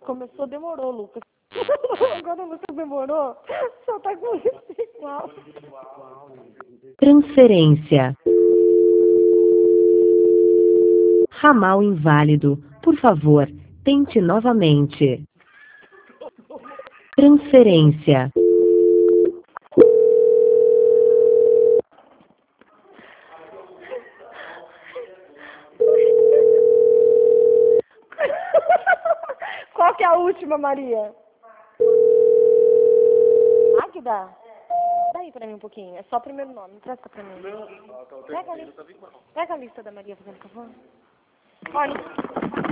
Começou, demorou, Lucas. Agora o Lucas demorou, só tá com isso igual. Transferência. Ramal inválido. Por favor, tente novamente. Transferência. Qual que é a última, Maria? Águida? Dá aí pra mim um pouquinho. É só o primeiro nome. Empresta pra mim. Pega a lista da Maria, fazendo favor. Olha.